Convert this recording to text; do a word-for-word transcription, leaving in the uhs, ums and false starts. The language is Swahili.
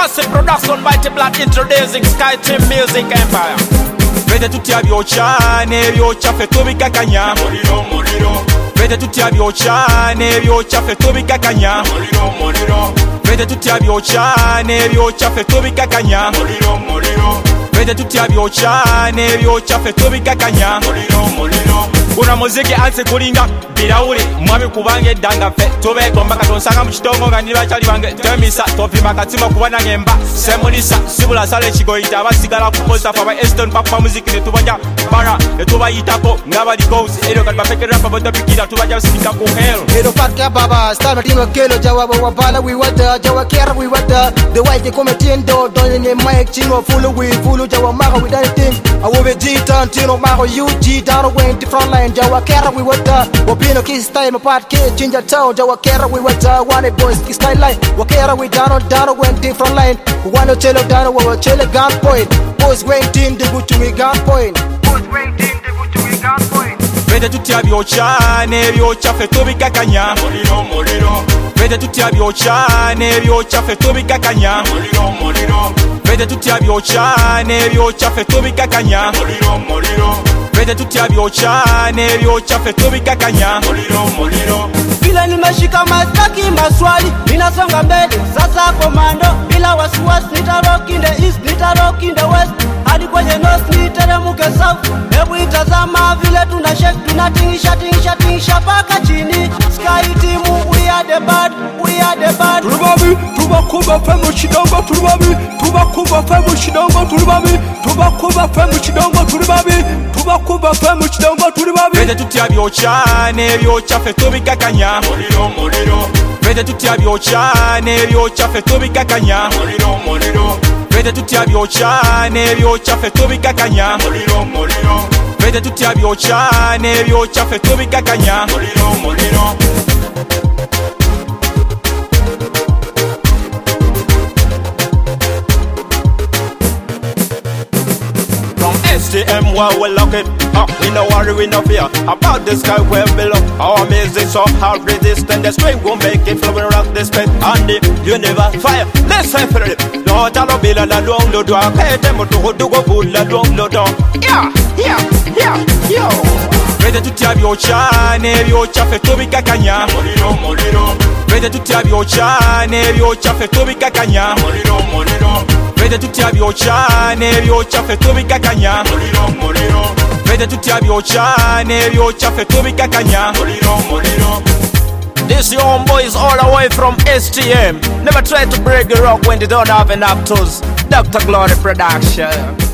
Massive production by the Black introducing Sky Team Music Empire. Vete tutia byocha ne byocha fe tubikakanya. Muliro muliro. Vete tutia byocha ne byocha fe tubikakanya. Muliro muliro. Vete tutia byocha ne byocha fe tubikakanya. Muliro muliro. Vete tutia byocha ne byocha fe tubikakanya. Muliro muliro. Kuna muziki anse kulinga bilauli mwami kubange danga fe tobe gomba katonsanga mu kitongo nga niba chali bange temisa topima katima kubana ngemba semulisa sibula sale chigoita abasigala kupoza fa ba Eston papa muziki ne tubanja bara ne tubayitako ngabali goes ero kali bafeke rapa bodo pikira tubanja sipika ku hell ero fakya baba start matino kelo jawaba wabala we wata jawa kera we wata the white come tiendo don ne mic chino full we full jawa maga we done thing awobe jitan tino mago U G down went the front line jawa kera we wata wapino kiss time apart kid chinja town jawa kera we wata one boys kiss style line wakera we down down went the front line one chelo down we chelo gun point boys went in the good to we gun point boys went in the good to we gun point vete tutia byocha ne byocha fe tubikakanya muliro muliro vete tutia byocha ne byocha fe tubikakanya muliro muliro vete tutia byocha ne byocha fe tubikakanya muliro muliro vete tutia byocha ne byocha fe tubikakanya muliro muliro bila nimeshika mastaki maswali ninasonga mbele sasa komando bila wasiwasi nitarock in the east nitarock in the west hadi kwenye north niteremke south hebu itazama vile tuna shake tunatingisha tingisha tingisha paka chini Sky Team we are the bad we are the bad turubabi tubakuba fe mu kidongo turubabi tubakuba fe mu kidongo turubabi tubakuba fe mu kidongo turubabi tubakuba fe mu kidongo turubabi vete tutia byocha ne byocha fe tubikakanya muliro muliro vete tutia byocha ne byocha fe tubikakanya muliro muliro vete tutia byocha ne byocha fe tubikakanya muliro muliro vete tutia byocha ne byocha fe tubikakanya muliro muliro S T M while we lock it up, we no worry, we no fear about the sky where below. Our music so hard resistant, the string will make it flow and rock this bed. And the universe fire, listen for it. No talo bila la long lo do, kete moto hodu go full la long lo do. Yeah, yeah, yeah, yo. Vete tutia byocha ne byocha fe tubikakanya. Muliro muliro. Vete tutia byocha ne byocha fe tubikakanya. Muliro muliro. Vete tutia byocha ne byocha fe tubikakanya muliro muliro vete tutia byocha ne byocha fe tubikakanya muliro muliro. This your own boys all the way from S T M. Never try to break the rock when they don't have enough tools. Doctor Glory Production.